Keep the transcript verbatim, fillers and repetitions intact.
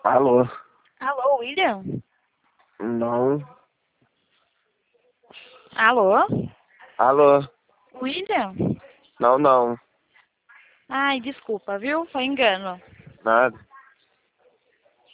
Alô? Alô, William? Não. Alô? Alô? William? Não, não. Ai, desculpa, viu? Foi engano. Nada.